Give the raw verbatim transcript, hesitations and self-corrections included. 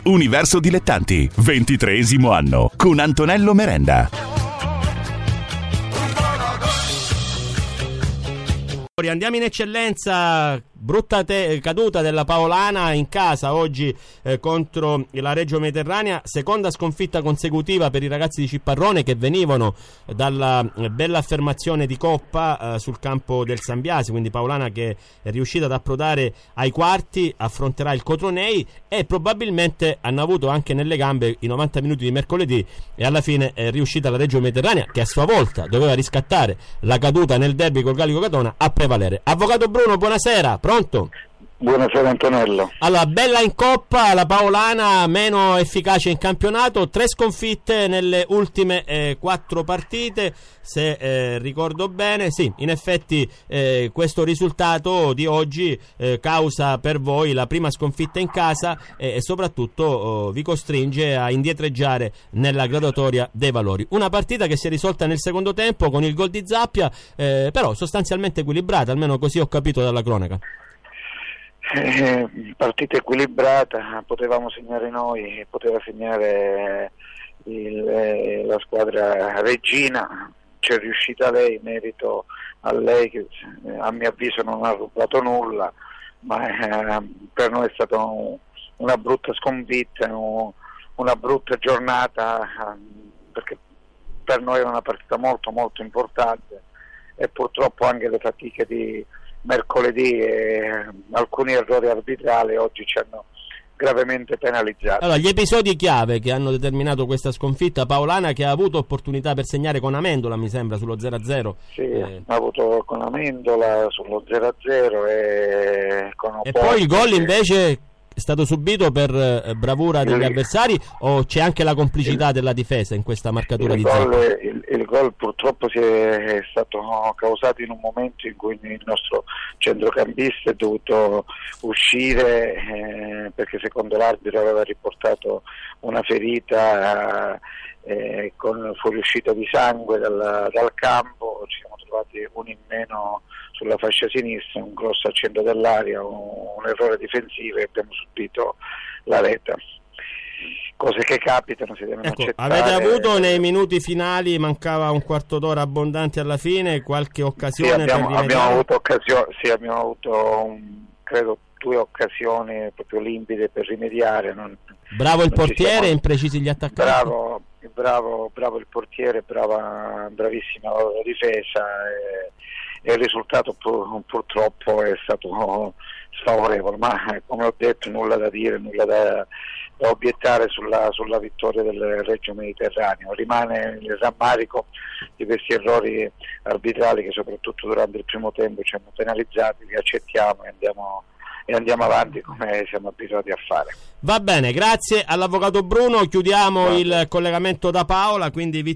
Universo Dilettanti, ventitreesimo anno, con Antonello Merenda. Andiamo in eccellenza. Brutta te- caduta della Paolana in casa oggi eh, contro la Reggio Mediterranea, seconda sconfitta consecutiva per i ragazzi di Cipparrone che venivano dalla eh, bella affermazione di Coppa eh, sul campo del San Biasi, quindi Paolana che è riuscita ad approdare ai quarti, affronterà il Cotronei e probabilmente hanno avuto anche nelle gambe i novanta minuti di mercoledì e alla fine è riuscita la Reggio Mediterranea, che a sua volta doveva riscattare la caduta nel derby col Gallico Catona, a prevalere. Avvocato Bruno, buonasera. Pronto? Buonasera Antonello. Allora, bella in Coppa, la Paolana meno efficace in campionato, tre sconfitte nelle ultime eh, quattro partite, se eh, ricordo bene. Sì, in effetti eh, questo risultato di oggi eh, causa per voi la prima sconfitta in casa eh, e soprattutto oh, vi costringe a indietreggiare nella graduatoria dei valori. Una partita che si è risolta nel secondo tempo con il gol di Zappia, eh, però sostanzialmente equilibrata, almeno così ho capito dalla cronaca. Eh, partita equilibrata, potevamo segnare noi, poteva segnare il, eh, la squadra Reggina, c'è riuscita lei, merito a lei che eh, a mio avviso non ha rubato nulla, ma eh, per noi è stata un, una brutta sconfitta, un, una brutta giornata, eh, perché per noi era una partita molto molto importante e purtroppo anche le fatiche di mercoledì e alcuni errori arbitrali oggi ci hanno gravemente penalizzato. Allora, gli episodi chiave che hanno determinato questa sconfitta paolana, che ha avuto opportunità per segnare con Amendola, mi sembra, sullo zero a zero. Sì, eh. ha avuto con Amendola sullo zero a zero e con E poi il gol invece è stato subito per eh, bravura degli il, avversari, o c'è anche la complicità il, della difesa in questa marcatura il di gol, Zappa? Il, il gol purtroppo si è, è stato causato in un momento in cui il nostro centrocampista è dovuto uscire eh, perché secondo l'arbitro aveva riportato una ferita eh, con fuoriuscita di sangue dal, dal campo. Ci siamo trovati uno in meno sulla fascia sinistra, un grosso al centro dell'area, un, un errore difensivo e abbiamo subito la rete. Cose che capitano, si devono ecco, accettare. Avete avuto nei minuti finali, mancava un quarto d'ora abbondante alla fine, qualche occasione? Sì, abbiamo, per abbiamo avuto occasione, sì, abbiamo avuto un, credo due occasioni proprio limpide per rimediare. Non, bravo il non portiere, siamo... imprecisi gli attaccanti. Bravo, bravo, bravo il portiere, brava, bravissima la difesa e, e il risultato pur, purtroppo è stato sfavorevole, ma come ho detto nulla da dire, nulla da, da obiettare sulla, sulla vittoria del Reggio Mediterraneo. Rimane il rammarico di questi errori arbitrali che soprattutto durante il primo tempo ci hanno penalizzati, li accettiamo e andiamo e andiamo avanti come siamo abituati a fare. Va bene, grazie all'avvocato Bruno, chiudiamo no. il collegamento da Paola, quindi